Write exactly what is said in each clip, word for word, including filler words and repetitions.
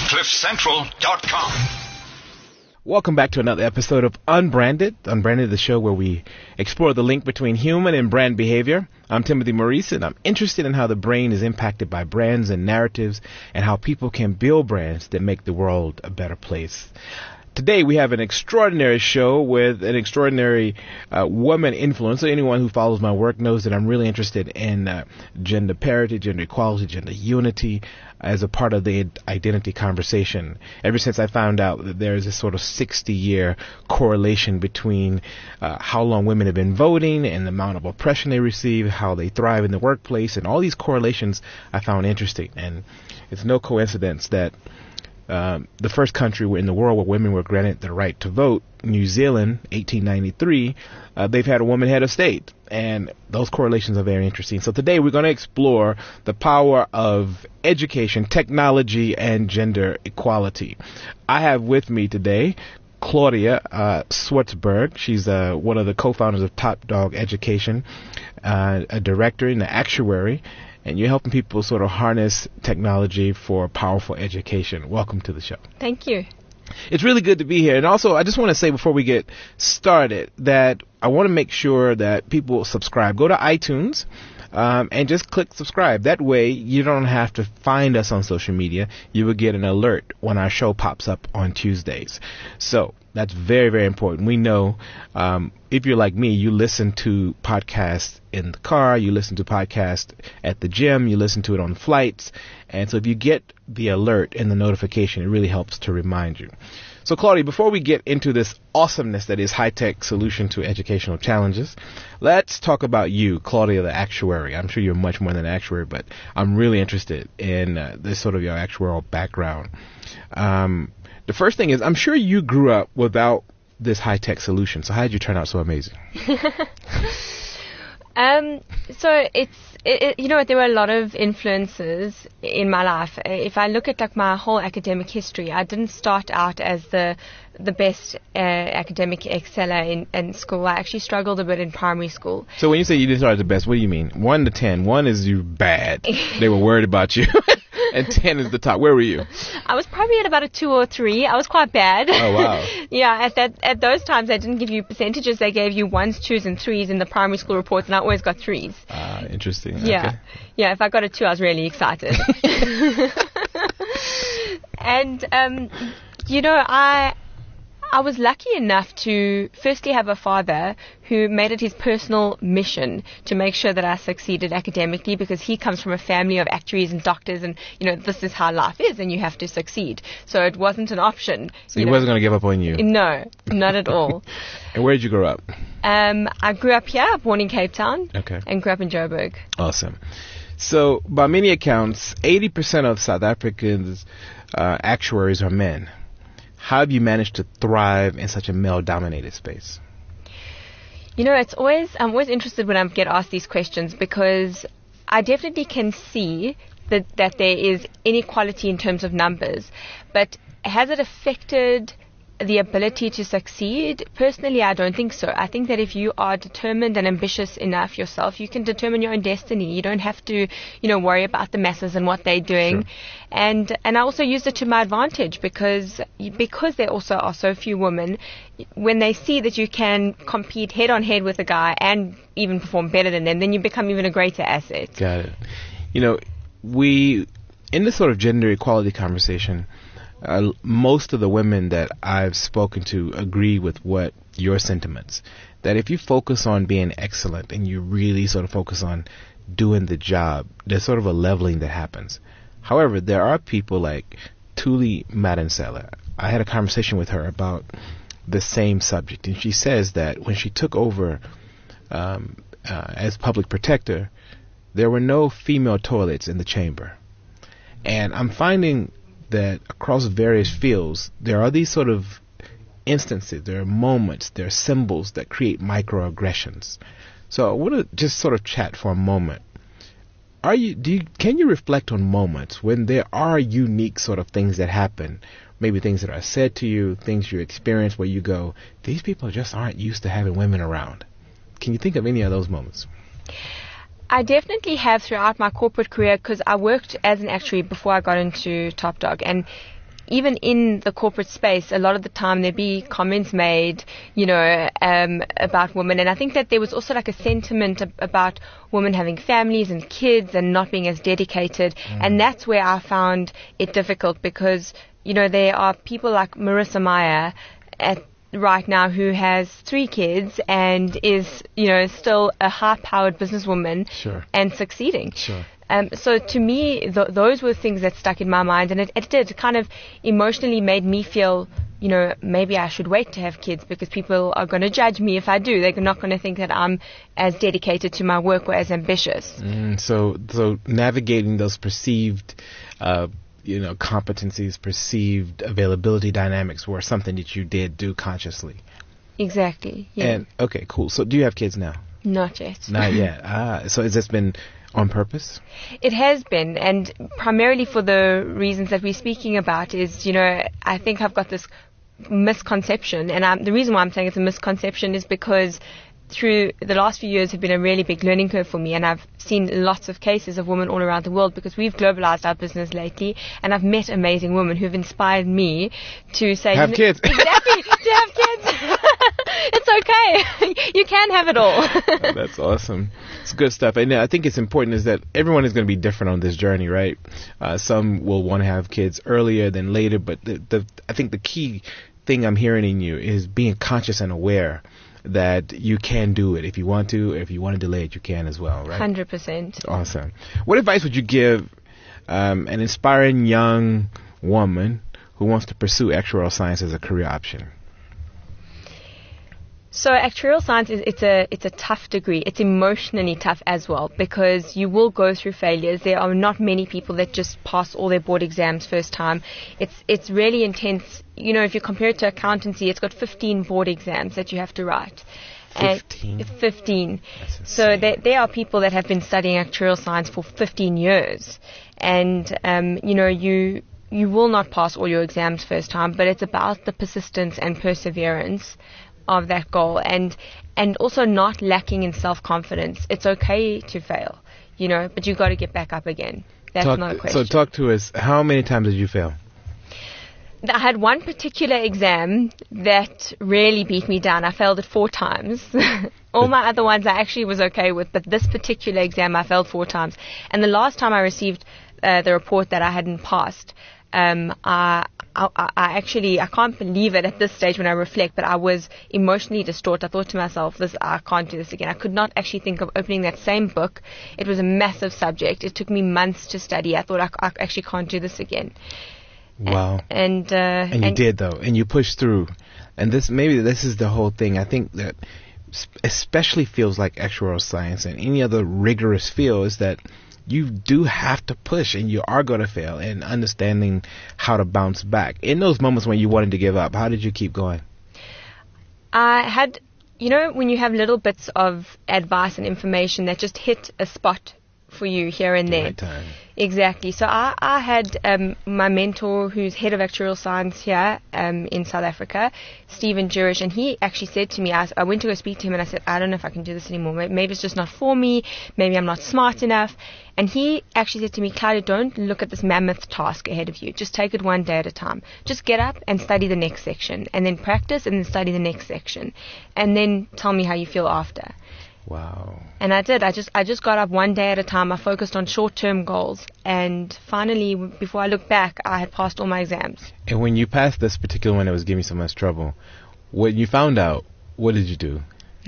cliff central dot com. Welcome back to another episode of Unbranded. Unbranded, the show where we explore the link between human and brand behavior. I'm Timothy Maurice, and I'm interested in how the brain is impacted by brands and narratives and how people can build brands that make the world a better place. Today we have an extraordinary show with an extraordinary uh, woman influencer. Anyone who follows my work knows that I'm really interested in uh, gender parity, gender equality, gender unity as a part of the identity conversation. Ever since I found out that there is this sort of sixty-year correlation between uh, how long women have been voting and the amount of oppression they receive, how they thrive in the workplace, and all these correlations I found interesting. And it's no coincidence that Um, the first country in the world where women were granted the right to vote, New Zealand, eighteen ninety-three, uh, they've had a woman head of state. And those correlations are very interesting. So today we're going to explore the power of education, technology, and gender equality. I have with me today Claudia uh, Swartzberg. She's uh, one of the co-founders of Top Dog Education, uh, a director and an actuary. And you're helping people sort of harness technology for powerful education. Welcome to the show. Thank you. It's really good to be here. And also, I just want to say before we get started that I want to make sure that people subscribe. Go to iTunes um, and just click subscribe. That way, you don't have to find us on social media. You will get an alert when our show pops up on Tuesdays. So that's very, very important. We know um, if you're like me, you listen to podcasts in the car, you listen to podcasts at the gym, you listen to it on flights. And so if you get the alert and the notification, it really helps to remind you. So, Claudia, before we get into this awesomeness that is high-tech solution to educational challenges, let's talk about you, Claudia, the actuary. I'm sure you're much more than an actuary, but I'm really interested in uh, this sort of your actuarial background. Um, the first thing is, I'm sure you grew up without this high-tech solution. So how did you turn out so amazing? um, so it's, it, it, you know what, there were a lot of influences in my life. If I look at like my whole academic history, I didn't start out as the the best uh, academic exceller in, in school. I actually struggled a bit in primary school. So when you say you didn't start as the best, what do you mean? One to ten. One is you bad. They were worried about you. And ten is the top. Where were you? I was probably at about a two or three. I was quite bad. Oh, wow. Yeah, at that at those times, they didn't give you percentages. They gave you ones, twos, and threes in the primary school reports, and I always got threes. Ah, uh, interesting. Yeah. Okay. Yeah, if I got a two, I was really excited. And, um, you know, I... I was lucky enough to firstly have a father who made it his personal mission to make sure that I succeeded academically, because he comes from a family of actuaries and doctors, and, you know, this is how life is and you have to succeed. So it wasn't an option. So he know. wasn't going to give up on you? No, not at all. And where did you grow up? Um, I grew up here, born in Cape Town. Okay. And grew up in Joburg. Awesome. So by many accounts, eighty percent of South Africans' uh, actuaries are men. How have you managed to thrive in such a male-dominated space? You know, it's always I'm always interested when I get asked these questions, because I definitely can see that, that there is inequality in terms of numbers. But has it affected the ability to succeed? Personally, I don't think so. I think that if you are determined and ambitious enough yourself, you can determine your own destiny. You don't have to, you know, worry about the masses and what they're doing. Sure. And and I also use it to my advantage, because because there also are so few women. When they see that you can compete head on head with a guy and even perform better than them, then you become even a greater asset. Got it. You know, we in this sort of gender equality conversation, Uh, most of the women that I've spoken to agree with what your sentiments, that if you focus on being excellent and you really sort of focus on doing the job, there's sort of a leveling that happens. However, there are people like Thuli Madonsela. I had a conversation with her about the same subject, and she says that when she took over um, uh, as public protector, there were no female toilets in the chamber. And I'm finding that across various fields, there are these sort of instances, there are moments, there are symbols that create microaggressions. So I want to just sort of chat for a moment. Are you, do you, can you reflect on moments when there are unique sort of things that happen, maybe things that are said to you, things you experience where you go, these people just aren't used to having women around? Can you think of any of those moments? I definitely have throughout my corporate career, because I worked as an actuary before I got into Top Dog, and even in the corporate space, a lot of the time there'd be comments made, you know, um, about women. And I think that there was also like a sentiment ab- about women having families and kids and not being as dedicated. Mm. And that's where I found it difficult because, you know, there are people like Marissa Meyer at right now who has three kids and is, you know, still a high-powered businesswoman Sure. and succeeding. Sure. Um, so to me, th- those were things that stuck in my mind, and it, it did kind of emotionally made me feel, you know, maybe I should wait to have kids because people are going to judge me if I do. They're not going to think that I'm as dedicated to my work or as ambitious. Mm, so, so navigating those perceived, uh, you know, competencies, perceived availability dynamics were something that you did do consciously. Exactly. Yeah. And okay, cool. So, do you have kids now? Not yet. Not yet. Ah, so has this been on purpose? It has been, and primarily for the reasons that we're speaking about is, you know, I think I've got this misconception, and I'm, the reason why I'm saying it's a misconception is because through the last few years have been a really big learning curve for me, and I've seen lots of cases of women all around the world because we've globalized our business lately, and I've met amazing women who've inspired me to say, have you know, kids. Exactly, to have kids. It's okay. You can have it all. Oh, that's awesome. It's good stuff. And I think it's important is that everyone is going to be different on this journey, right? Uh, some will want to have kids earlier than later, but the, the I think the key thing I'm hearing in you is being conscious and aware that you can do it. If you want to, if you want to delay it, you can as well, right? one hundred percent. Awesome. What advice would you give um, an inspiring young woman who wants to pursue actuarial science as a career option? So actuarial science is it's a it's a tough degree. It's emotionally tough as well because you will go through failures. There are not many people that just pass all their board exams first time. It's it's really intense. You know, if you compare it to accountancy, it's got fifteen board exams that you have to write. Fifteen. And fifteen. So there there are people that have been studying actuarial science for fifteen years, and um, you know you. You will not pass all your exams first time, but it's about the persistence and perseverance of that goal, and and also not lacking in self-confidence. It's okay to fail, you know, but you've got to get back up again. That's talk, not a question. So talk to us. How many times did you fail? I had one particular exam that really beat me down. I failed it four times. All my other ones I actually was okay with, but this particular exam I failed four times. And the last time I received uh, the report that I hadn't passed, Um, I, I, I actually, I can't believe it at this stage when I reflect, but I was emotionally distraught. I thought to myself, this, I can't do this again. I could not actually think of opening that same book. It was a massive subject. It took me months to study. I thought I, I actually can't do this again. Wow. And, uh, and you and did though, and you pushed through. And this, maybe this is the whole thing. I think that especially feels like actuarial science and any other rigorous field is that you do have to push and you are going to fail, and understanding how to bounce back. In those moments when you wanted to give up, how did you keep going? I had, you know, when you have little bits of advice and information that just hit a spot for you here and there. Right time. Exactly. So I, I had um, my mentor who's head of actuarial science here um, in South Africa, Stephen Jurish, and he actually said to me, I, I went to go speak to him and I said, I don't know if I can do this anymore. Maybe it's just not for me. Maybe I'm not smart enough. And he actually said to me, Claudia, don't look at this mammoth task ahead of you. Just take it one day at a time. Just get up and study the next section, and then practice and then study the next section, and then tell me how you feel after. Wow. And I did. I just I just got up one day at a time. I focused on short-term goals. And finally, before I looked back, I had passed all my exams. And when you passed this particular one that was giving you so much trouble, when you found out, what did you do?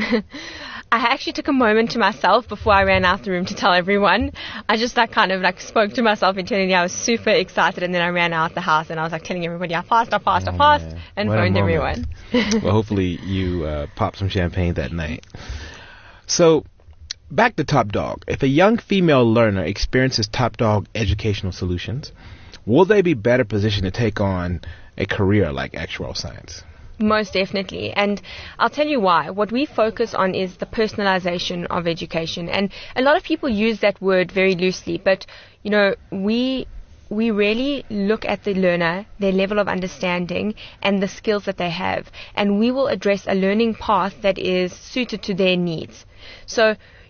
I actually took a moment to myself before I ran out the room to tell everyone. I just like kind of like spoke to myself internally. I was super excited, and then I ran out the house and I was like telling everybody I passed, I passed, oh, I passed, man. and What a phoned moment. everyone. Well, hopefully you uh, popped some champagne that night. So, back to Top Dog. If a young female learner experiences Top Dog Educational Solutions, will they be better positioned to take on a career like actuarial science? Most definitely. And I'll tell you why. What we focus on is the personalization of education. And a lot of people use that word very loosely, but, you know, we... we really look at the learner, their level of understanding, and the skills that they have. And we will address a learning path that is suited to their needs. So,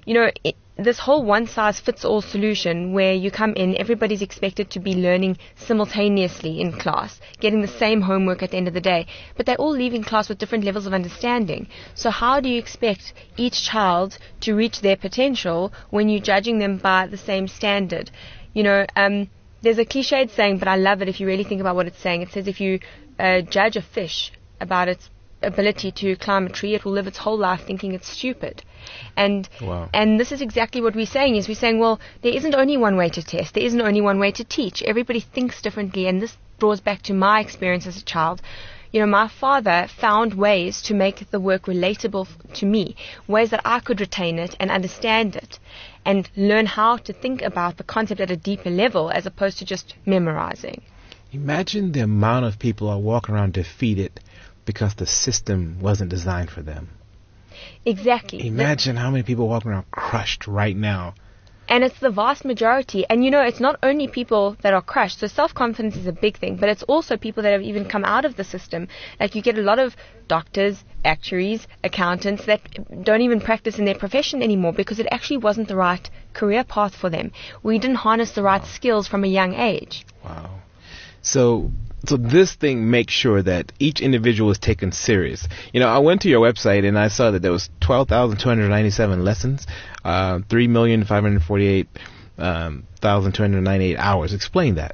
you know, it, this whole one-size-fits-all solution where you come in, everybody's expected to be learning simultaneously in class, getting the same homework at the end of the day, but they're all leaving class with different levels of understanding. So how do you expect each child to reach their potential when you're judging them by the same standard? You know, um, there's a cliched saying, but I love it if you really think about what it's saying. It says if you uh, judge a fish about its ability to climb a tree, it will live its whole life thinking it's stupid. And Wow. and this is exactly what we're saying, is we're saying, well, there isn't only one way to test, there isn't only one way to teach. Everybody thinks differently, and this draws back to my experience as a child. You know, my father found ways to make the work relatable f- to me, ways that I could retain it and understand it and learn how to think about the concept at a deeper level as opposed to just memorizing. Imagine the amount of people are walking around defeated because the system wasn't designed for them. Exactly. Imagine how many people walking around crushed right now. And it's the vast majority. And, you know, it's not only people that are crushed. So self-confidence is a big thing, but it's also people that have even come out of the system. Like, you get a lot of doctors, actuaries, accountants that don't even practice in their profession anymore because it actually wasn't the right career path for them. We didn't harness the right skills from a young age. Wow. So so this thing makes sure that each individual is taken serious. You know, I went to your website and I saw that there was twelve thousand two hundred ninety-seven lessons, uh, three million five hundred forty-eight thousand two hundred ninety-eight hours. Explain that.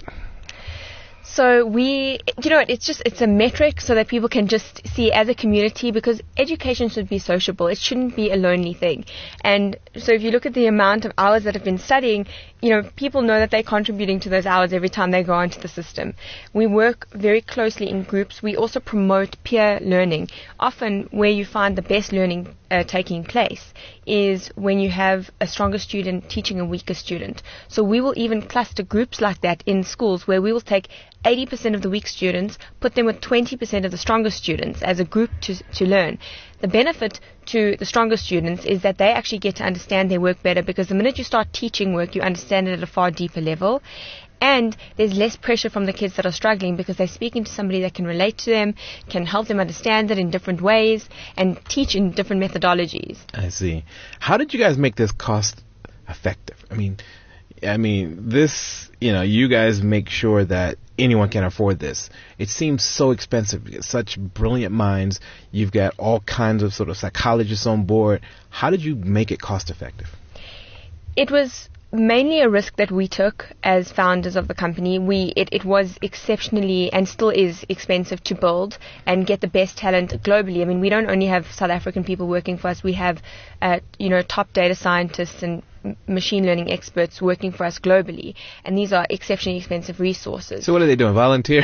So we, you know, it's just, it's a metric so that people can just see as a community, because education should be sociable. It shouldn't be a lonely thing. And so if you look at the amount of hours that have been studying, you know, people know that they're contributing to those hours every time they go into the system. We work very closely in groups. We also promote peer learning. Often where you find the best learning uh, taking place is when you have a stronger student teaching a weaker student. So we will even cluster groups like that in schools where we will take eighty percent of the weak students, put them with twenty percent of the stronger students as a group to to learn. The benefit to the stronger students is that they actually get to understand their work better, because the minute you start teaching work, you understand it at a far deeper level. And there's less pressure from the kids that are struggling because they're speaking to somebody that can relate to them, can help them understand it in different ways, and teach in different methodologies. I see. How did you guys make this cost effective? I mean, I mean, this, you know, you guys make sure that anyone can afford this. It seems so expensive. You get such brilliant minds. You've got all kinds of sort of psychologists on board. How did you make it cost effective? It was mainly a risk that we took as founders of the company. We it, it was exceptionally, and still is, expensive to build and get the best talent globally. I mean, we don't only have South African people working for us. We have, uh, you know, top data scientists and machine learning experts working for us globally, and these are exceptionally expensive resources. So what are they doing? Volunteer?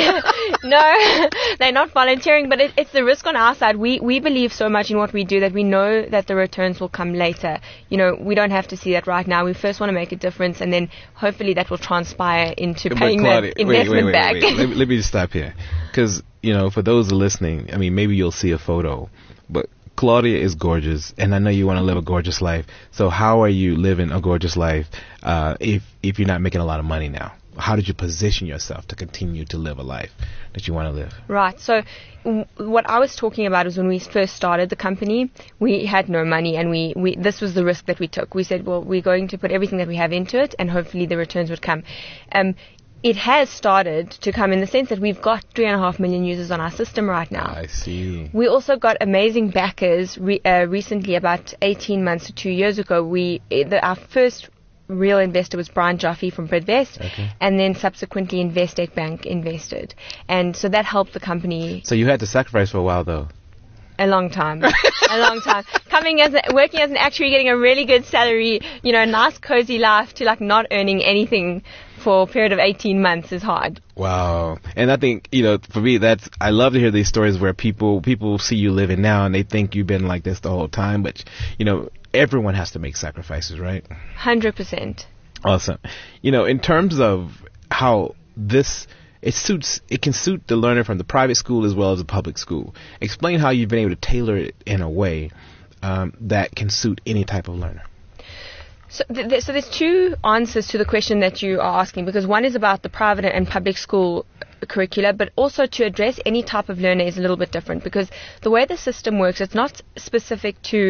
No, they're not volunteering, but it, it's the risk on our side. We we believe so much in what we do that we know that the returns will come later. You know, we don't have to see that right now. We first want to make a difference, and then hopefully that will transpire into But paying Claudia, the investment wait, wait, wait, back. Wait, wait. Let, let me just stop here, because, you know, for those listening, I mean, maybe you'll see a photo, but Claudia is gorgeous, and I know you want to live a gorgeous life. So how are you living a gorgeous life uh, if if you're not making a lot of money now? How did you position yourself to continue to live a life that you want to live? Right. So w- what I was talking about is when we first started the company, we had no money, and we, we this was the risk that we took. We said, well, we're going to put everything that we have into it, and hopefully the returns would come. Um, It has started to come in the sense that we've got three and a half million users on our system right now. I see. We also got amazing backers re- uh, recently, about eighteen months to two years ago. We the, our first real investor was Brian Jaffe from Bidvest, Okay. and then subsequently Investec Bank invested, and so that helped the company. So you had to sacrifice for a while, though. A long time, a long time. Coming as a, working as an actuary, getting a really good salary, you know, a nice cozy life, to like not earning anything for a period of eighteen months is hard. Wow. And I think, you know, for me, that's, I love to hear these stories where people, people see you living now and they think you've been like this the whole time. But, you know, everyone has to make sacrifices, right? one hundred percent. Awesome. You know, in terms of how this, it suits, it can suit the learner from the private school as well as the public school. Explain how you've been able to tailor it in a way um, that can suit any type of learner. So, th- th- so there's two answers to the question that you are asking, because one is about the private and public school curricula, but also to address any type of learner is a little bit different, because the way the system works, it's not specific to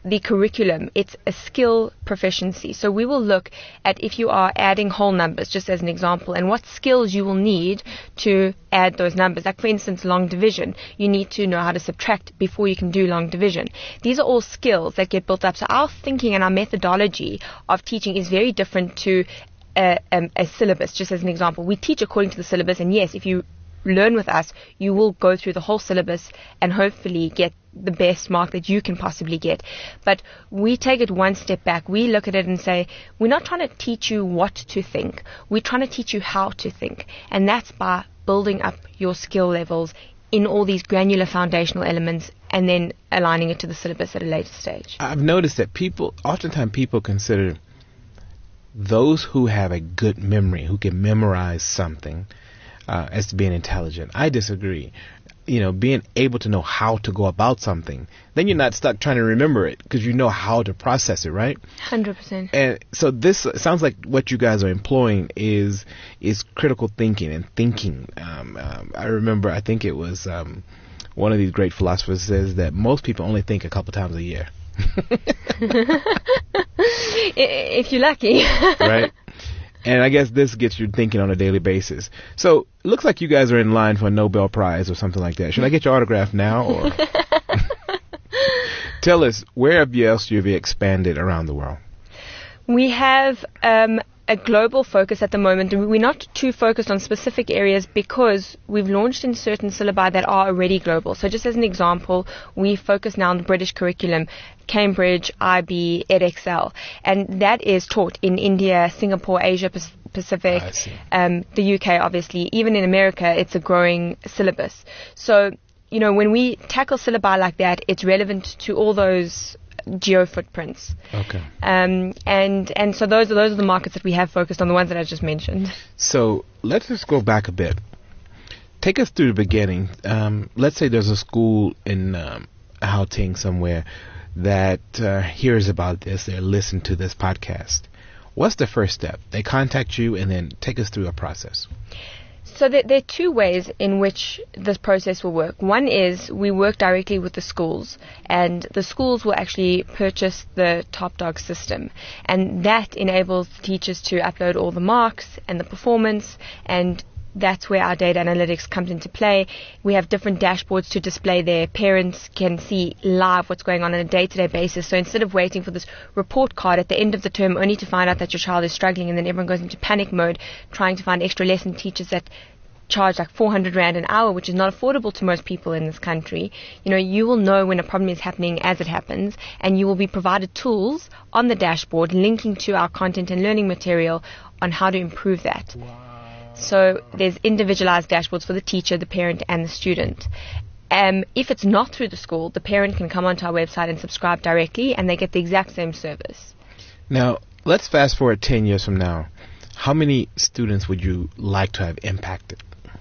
the curriculum, it's a skill proficiency. So we will look at if you are adding whole numbers, just as an example, and what skills you will need to add those numbers. Like, for instance, long division. You need to know how to subtract before you can do long division. These are all skills that get built up. So our thinking and our methodology of teaching is very different to a, a, a syllabus, just as an example. We teach according to the syllabus, and yes, if you learn with us, you will go through the whole syllabus and hopefully get the best mark that you can possibly get. But we take it one step back. We look at it and say, we're not trying to teach you what to think. We're trying to teach you how to think. And that's by building up your skill levels in all these granular foundational elements and then aligning it to the syllabus at a later stage. I've noticed that people, oftentimes people consider those who have a good memory, who can memorize something, Uh, as to being intelligent. I disagree. You know, being able to know how to go about something, then you're not stuck trying to remember it because you know how to process it, right? one hundred percent. And so this sounds like what you guys are employing is is critical thinking and thinking. Um, um, I remember, I think it was um, one of these great philosophers says that most people only think a couple times a year. If you're lucky. Right? And I guess this gets you thinking on a daily basis. So it looks like you guys are in line for a Nobel Prize or something like that. Should I get your autograph now? Or tell us, where else have you expanded around the world? We have um, a global focus at the moment. We're not too focused on specific areas because we've launched in certain syllabi that are already global. So just as an example, we focus now on the British curriculum, Cambridge, I B, Edexcel, and that is taught in India, Singapore, Asia Pacific, um, the U K, obviously. Even in America, it's a growing syllabus. So, you know, when we tackle syllabi like that, it's relevant to all those geo footprints. Okay. Um, and and so those are those are the markets that we have focused on, the ones that I just mentioned. So let's just go back a bit. Take us through the beginning. Um, let's say there's a school in um, Gauteng somewhere that uh, hears about this, they listen to this podcast. What's the first step? They contact you and then take us through a process. So there, there are two ways in which this process will work. One is we work directly with the schools, and the schools will actually purchase the Top Dog system, and that enables teachers to upload all the marks and the performance, and that's where our data analytics comes into play. We have different dashboards to display there. Parents can see live what's going on on a day-to-day basis. So instead of waiting for this report card at the end of the term only to find out that your child is struggling, and then everyone goes into panic mode trying to find extra lesson teachers that charge like four hundred rand an hour, which is not affordable to most people in this country. You know, you will know when a problem is happening as it happens, and you will be provided tools on the dashboard linking to our content and learning material on how to improve that. Wow. So there's individualized dashboards for the teacher, the parent, and the student. Um, if it's not through the school, the parent can come onto our website and subscribe directly, and they get the exact same service. Now, let's fast forward ten years from now. How many students would you like to have impacted?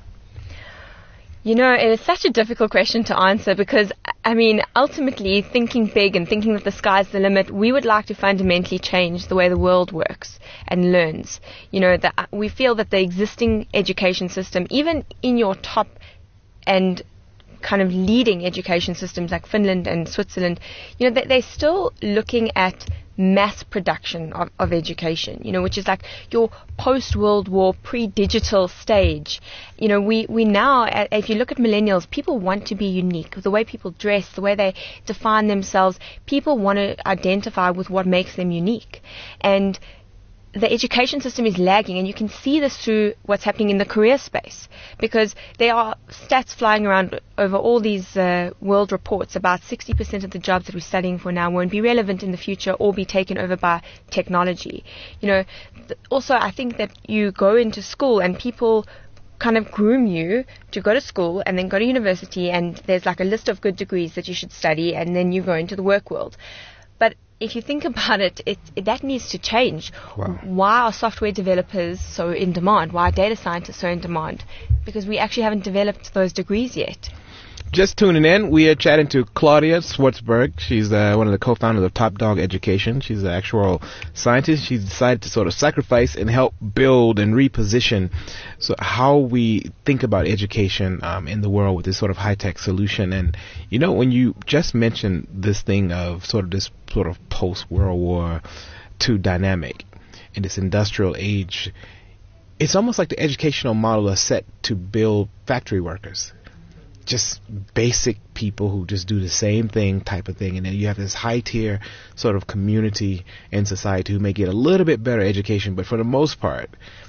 You know, it's such a difficult question to answer because, I mean, ultimately, thinking big and thinking that the sky's the limit, we would like to fundamentally change the way the world works and learns. You know, that we feel that the existing education system, even in your top and kind of leading education systems like Finland and Switzerland, you know, they're still looking at mass production of, of education, you know, which is like your post-World War, pre-digital stage. You know, we, we now, if you look at millennials, people want to be unique. The way people dress, the way they define themselves, people want to identify with what makes them unique. And the education system is lagging, and you can see this through what's happening in the career space, because there are stats flying around over all these uh, world reports about sixty percent of the jobs that we're studying for now won't be relevant in the future or be taken over by technology. You know, th- also I think that you go into school and people kind of groom you to go to school and then go to university, and there's like a list of good degrees that you should study, and then you go into the work world. But if you think about it, it, it that needs to change. Wow. Why are software developers so in demand? Why are data scientists so in demand? Because we actually haven't developed those degrees yet. Just tuning in, we are chatting to Claudia Swartzberg. She's uh, one of the co-founders of Top Dog Education. She's an actual scientist. She's decided to sort of sacrifice and help build and reposition so how we think about education um, in the world with this sort of high-tech solution. And, you know, when you just mentioned this thing of sort of this sort of post-World War Two dynamic in this industrial age, it's almost like the educational model is set to build factory workers. Just basic people who just do the same thing type of thing. And then you have this high tier sort of community in society who may get a little bit better education, but for the most part.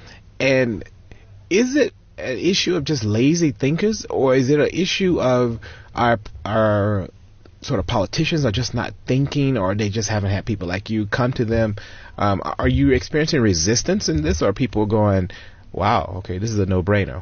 And is it an issue of just lazy thinkers, or is it an issue of our our sort of politicians are just not thinking, or they just haven't had people like you come to them? Um, are you experiencing resistance in this, or are people going, wow, okay, this is a no-brainer?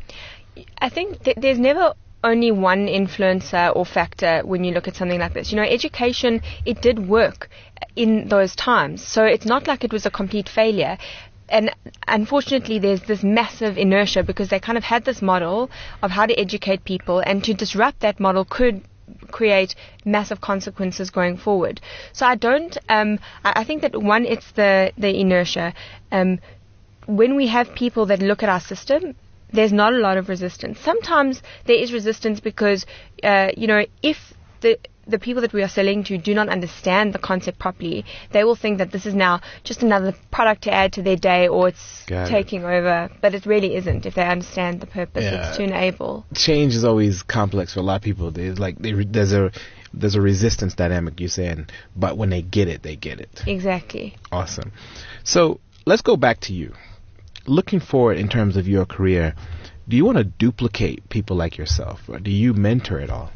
I think th- there's never only one influencer or factor when you look at something like this. You know, education, it did work in those times. So it's not like it was a complete failure. And unfortunately, there's this massive inertia because they kind of had this model of how to educate people, and to disrupt that model could create massive consequences going forward. So I don't, um, I, I think that one, it's the, the inertia. Um, when we have people that look at our system, there's not a lot of resistance. Sometimes there is resistance because, uh, you know, if the the people that we are selling to do not understand the concept properly, they will think that this is now just another product to add to their day, or it's Got taking it. over. But it really isn't if they understand the purpose. Yeah. It's to enable. Change is always complex for a lot of people. There's like they, there's a there's a resistance dynamic, you're saying, but when they get it, they get it. Exactly. Awesome. So let's go back to you. Looking forward in terms of your career, do you want to duplicate people like yourself, or do you mentor at all?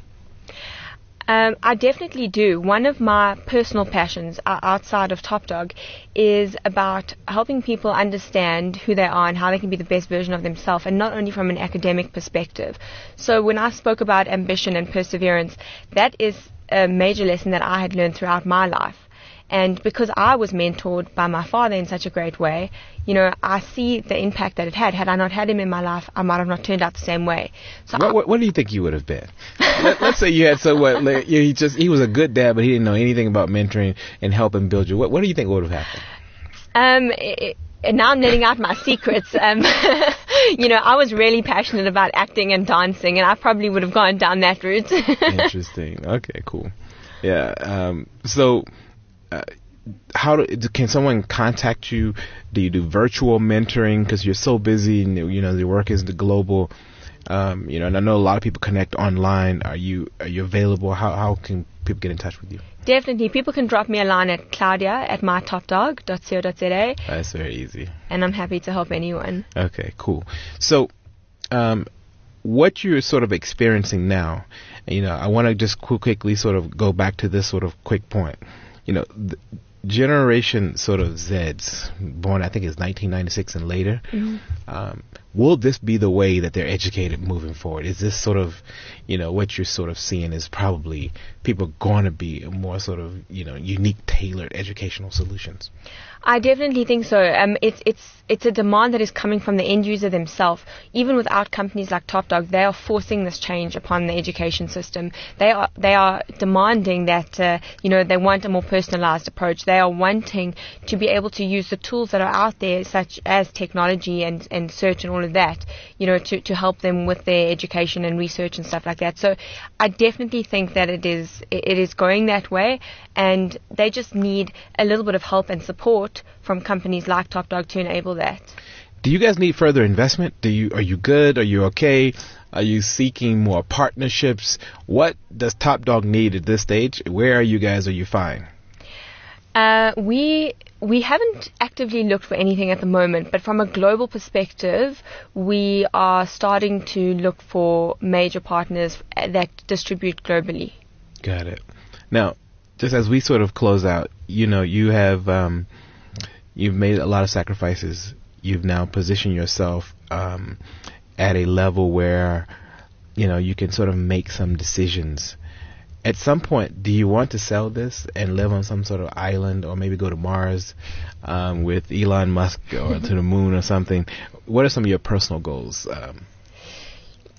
Um, I definitely do. One of my personal passions uh, outside of Top Dog is about helping people understand who they are and how they can be the best version of themselves, and not only from an academic perspective. So when I spoke about ambition and perseverance, that is a major lesson that I had learned throughout my life. And because I was mentored by my father in such a great way, you know, I see the impact that it had. Had I not had him in my life, I might have not turned out the same way. So What, I, what, what do you think you would have been? Let, let's say you had someone, like, you- he just he was a good dad, but he didn't know anything about mentoring and helping build you. What, what do you think would have happened? Um, i and now I'm letting out my secrets. Um, you know, I was really passionate about acting and dancing, and I probably would have gone down that route. Interesting. Okay, cool. Yeah. Um, so, uh, how do, can someone contact you? Do you do virtual mentoring because you're so busy and you know the work is the global? Um, you know, and I know a lot of people connect online. Are you are you available? How how can people get in touch with you? Definitely. People can drop me a line at claudia at my top dog dot co dot za, That's very easy. and I'm happy to help anyone. Okay, cool. So, um, what you're sort of experiencing now, you know, I want to just qu- quickly sort of go back to this sort of quick point. You know, the generation sort of Zeds, born I think it's nineteen ninety-six and later, Mm-hmm. um, will this be the way that they're educated moving forward? Is this sort of, you know, what you're sort of seeing is probably people going to be more sort of, you know, unique, tailored educational solutions? I definitely think so. Um, it's it's it's a demand that is coming from the end user themselves. Even without companies like Top Dog, they are forcing this change upon the education system. They are they are demanding that uh, you know they want a more personalized approach. They are wanting to be able to use the tools that are out there, such as technology and, and search and all of that, you know, to, to help them with their education and research and stuff like that. So I definitely think that it is it is going that way, and they just need a little bit of help and support from companies like Top Dog to enable that. Do you guys need further investment? Do you are you good? Are you okay? Are you seeking more partnerships? What does Top Dog need at this stage? Where are you guys? Are you fine? Uh, we we haven't actively looked for anything at the moment, but from a global perspective, we are starting to look for major partners that distribute globally. Got it. Now, just as we sort of close out, you know, you have um, you've made a lot of sacrifices. You've now positioned yourself um, at a level where, you know, you can sort of make some decisions. At some point, do you want to sell this and live on some sort of island, or maybe go to Mars um, with Elon Musk, or to the moon or something? What are some of your personal goals? Um,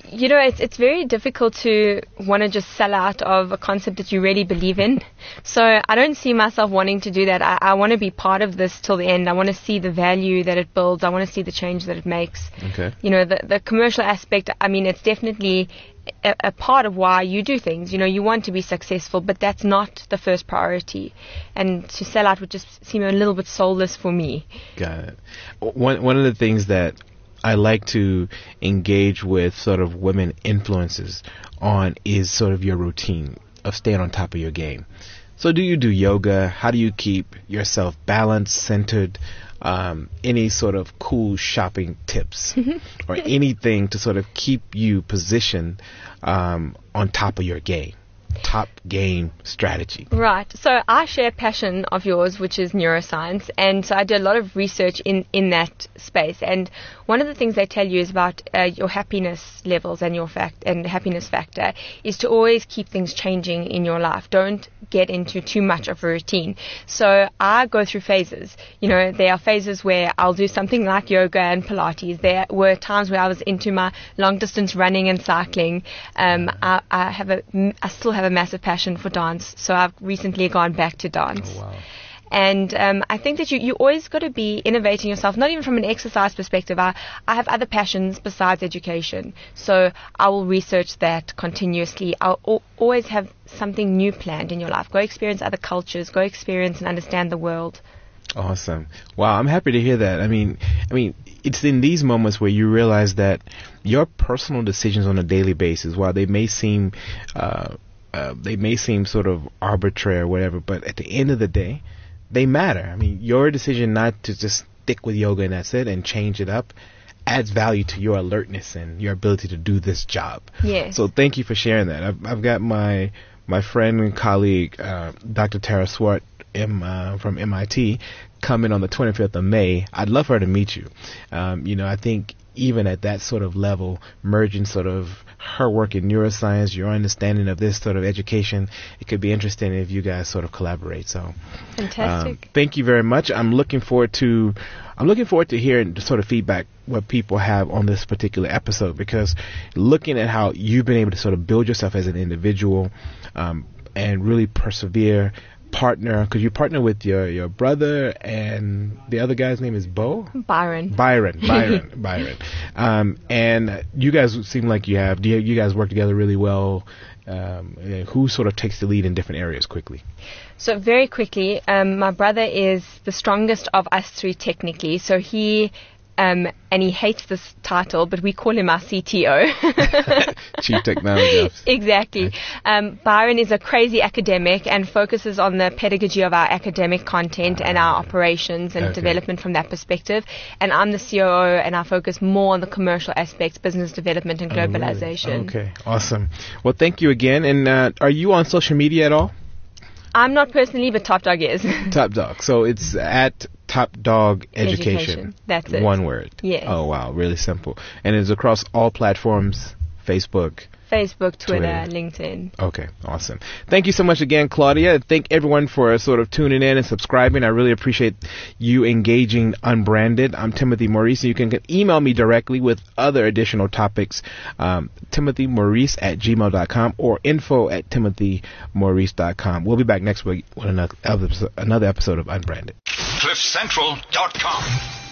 You know, it's it's very difficult to want to just sell out of a concept that you really believe in. So I don't see myself wanting to do that. I, I want to be part of this till the end. I want to see the value that it builds. I want to see the change that it makes. Okay. You know, the the commercial aspect, I mean, it's definitely a, a part of why you do things. You know, you want to be successful, but that's not the first priority. And to sell out would just seem a little bit soulless for me. Got it. One one of the things that I like to engage with sort of women influences on is sort of your routine of staying on top of your game. So do you do yoga? How do you keep yourself balanced, centered? Um, any sort of cool shopping tips or anything to sort of keep you positioned um, on top of your game? Top game strategy. Right. So I share a passion of yours, which is neuroscience, and so I do a lot of research in, in that space. And one of the things they tell you is about uh, your happiness levels and your fact and happiness factor is to always keep things changing in your life. Don't get into too much of a routine. So I go through phases. You know, there are phases where I'll do something like yoga and Pilates. There were times where I was into my long distance running and cycling. Um, I, I have a, I still have a massive passion for dance, so I've recently gone back to dance. Oh, wow. And um, I think that you, you always got to be innovating yourself, not even from an exercise perspective. I, I have other passions besides education, so I will research that continuously. I'll al- always have something new planned in your life. Go experience other cultures, go experience and understand the world. Awesome. Wow, I'm happy to hear that. I mean, I mean, it's in these moments where you realize that your personal decisions on a daily basis, while they may seem uh, uh, they may seem sort of arbitrary or whatever, but at the end of the day, they matter. I mean, your decision not to just stick with yoga and that's it and change it up adds value to your alertness and your ability to do this job. Yes. So thank you for sharing that. I've, I've got my my friend and colleague, uh, Doctor Tara Swart M, uh, from M I T, coming on the twenty-fifth of May. I'd love for her to meet you. Um, you know, I think even at that sort of level, merging sort of her work in neuroscience, your understanding of this sort of education, it could be interesting if you guys sort of collaborate. So, fantastic. Um, thank you very much. I'm looking forward to, I'm looking forward to hearing the sort of feedback what people have on this particular episode, because looking at how you've been able to sort of build yourself as an individual, um, and really persevere. Partner, because you partner with your, your brother, and the other guy's name is Bo? Byron. Byron, Byron, Byron. Um, and you guys seem like you have, do you, you guys work together really well. Um, who sort of takes the lead in different areas quickly? So very quickly, um, my brother is the strongest of us three technically, so he... Um, and he hates this title, but we call him our C T O. Chief Technology Officer. Exactly. Um, Byron is a crazy academic and focuses on the pedagogy of our academic content uh, and our operations and okay. development from that perspective. And I'm the C O O, and I focus more on the commercial aspects, business development and globalization. Oh, really? Okay, awesome. Well, thank you again. And uh, are you on social media at all? I'm not personally, but Top Dog is. Top Dog. So it's at Top Dog Education. Education. That's it. One word. Yes. Oh, wow. Really simple. And it's across all platforms, Facebook. Facebook, Twitter, Twitter, LinkedIn. Okay, awesome. Thank you so much again, Claudia. Thank everyone for sort of tuning in and subscribing. I really appreciate you engaging Unbranded. I'm Timothy Maurice. You can email me directly with other additional topics. Um, Timothy Maurice at gmail dot com or info at timothy maurice dot com. We'll be back next week with another, another episode of Unbranded. cliff central dot com